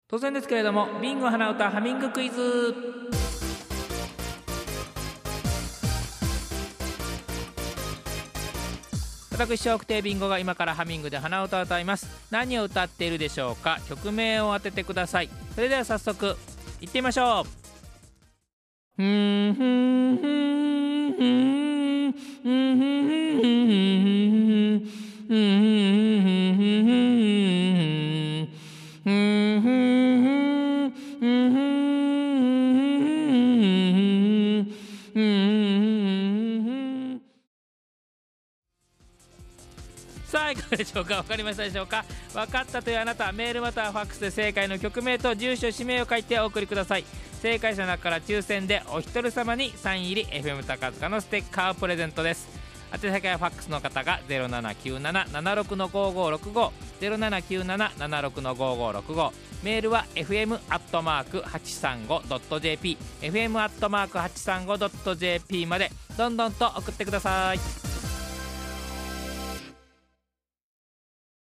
当然ですけれども、ビンゴ花歌ハミングクイズ。私笑福亭ビンゴが今からハミングで鼻歌を歌います。何を歌っているでしょうか。曲名を当ててください。それでは早速行ってみましょう。さあいかがでしょうか。分かりましたでしょうか。分かったというあなた、メールまたはファックスで正解の曲名と住所氏名を書いてお送りください。正解者の中から抽選でお一人様にサイン入り FM 高塚のステッカープレゼントです。宛先はファックスの方が 0797-76-5565 0797-76-5565、メールは fm@835.jp fm@835.jp までどんどんと送ってください。